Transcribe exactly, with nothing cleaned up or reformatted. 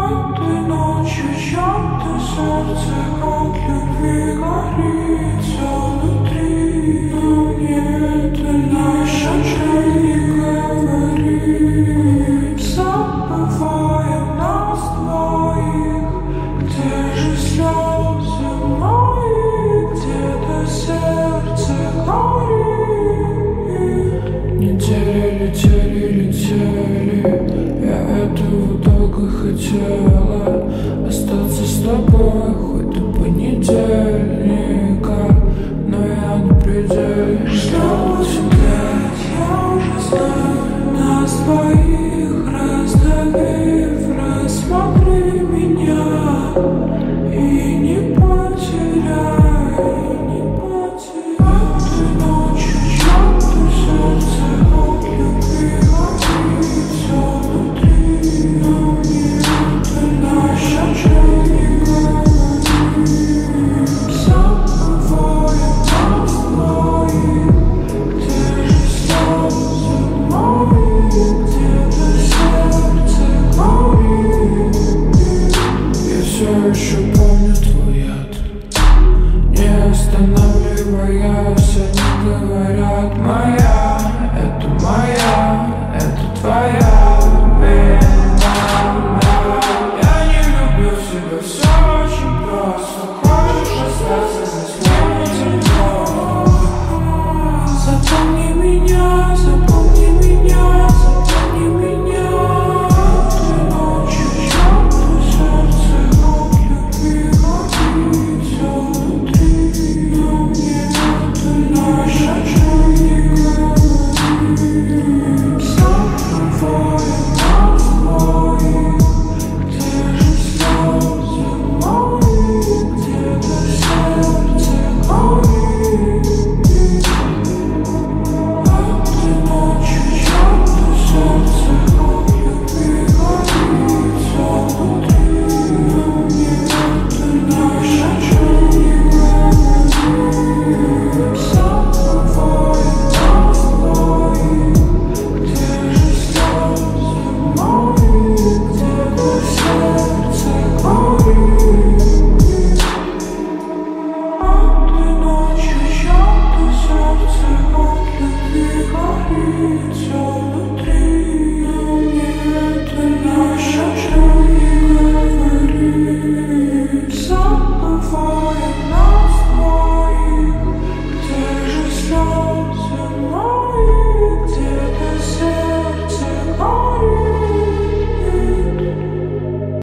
Этой ночью чьё-то сердце от любви горит всё внутри. Но нет, наше не говорим, забываем нас двоих. Где же слезы мои, где-то сердце горит. Недели летели, летели, я этого долго хотела. Остаться с тобой хоть до понедельника, но я на пределе. Что тебя, я уже знаю, нас двоих раздавив. Рассмотри меня и не потеряй, не потеряй. Этой ночью чьё-то сердце от любви горит всё внутри. Но нет, наша не говорим, забываем нас двоих. Где же слезы мои, где-то сердце горит. Я все еще